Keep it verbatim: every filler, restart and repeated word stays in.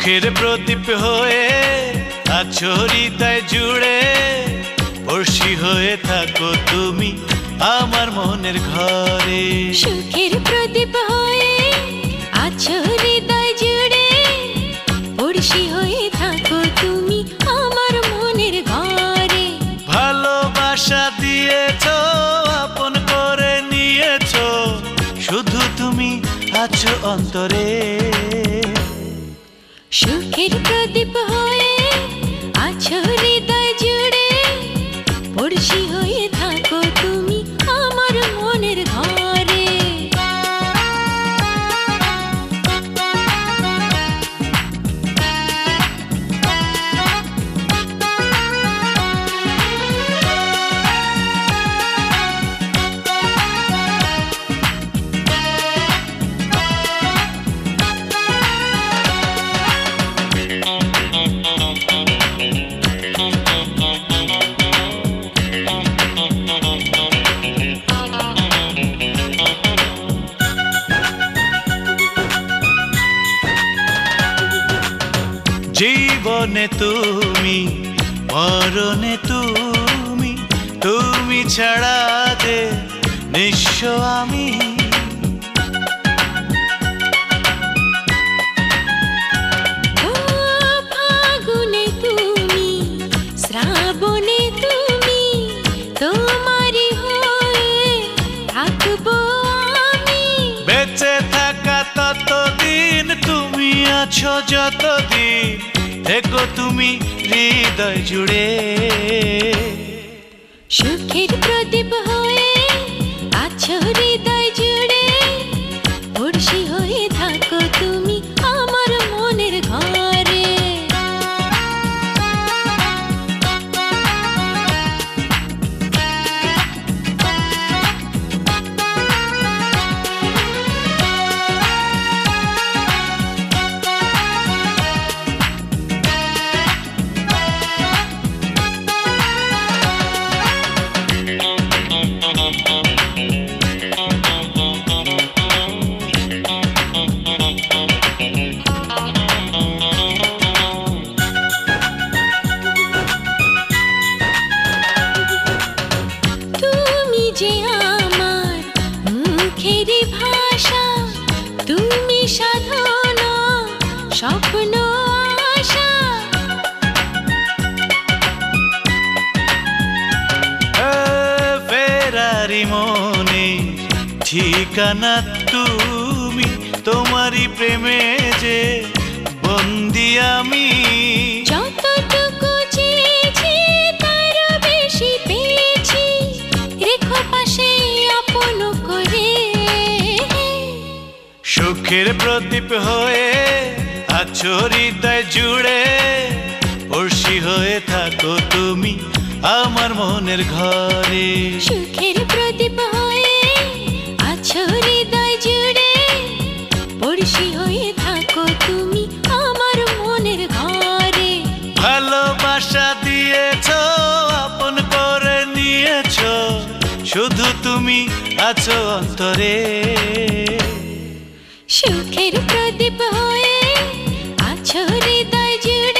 সুখের প্রদীপ হয়ে আছো হৃদয় জুড়ে, বর্ষি হয়ে থাকো তুমি আমার মনের ঘরে। সুখের প্রদীপ হয়ে আছো হৃদয় জুড়ে, বর্ষি হয়ে থাকো তুমি আমার মনের ঘরে। ভালোবাসা দিয়েছো, আপন করে নিয়েছো, শুধু তুমি আছো অন্তরে। সুখের প্রদীপ হয়ে আছো হৃদয় জুড়ে, বর্ষি হয়ে থাকো তুমি আমার মনের ঘরে। জীবনে তুমি, মরণে তুমি, তুমি ছাড়া যে নিঃস্ব আমি। ও ফাগুনে তুমি, শ্রাবণে তুমি, তোমারই হয়ে থাকবো আমি। বেঁচে থাকা ততদিন, তুমি আছো যতদিন, দেখো তুমি হৃদয় জুড়ে। সুখের প্রদীপ হয়ে আছো হৃদয় জুড়ে, বর্ষি হয়ে থাকো তুমি আমার মনের ঘরে। যে আমার মুখের ভাষা, তুমি সাধনা স্বপ্ন আশা। ফেরারি মনে ঠিকানা তুমি, তোমারই প্রেমে যে বন্দি আমি। যতটুকু চেয়েছি তার বেশি পেয়েছি, রেখো পাশে আপন করে। সুখের প্রদীপ হয়ে আছো হৃদয় জুড়ে, বর্ষি হয়ে থাকো তুমি আমার মনের ঘরে। সুখের প্রদীপ হয়ে আছো হৃদয় জুড়ে, বর্ষি হয়ে থাকো তুমি আমার মনের ঘরে। ভালোবাসা দিয়েছো, আপন করে নিয়েছো, শুধু তুমি আছো অন্তরে। সুখের প্রদীপ হয়ে আছো হৃদয় জুড়ে,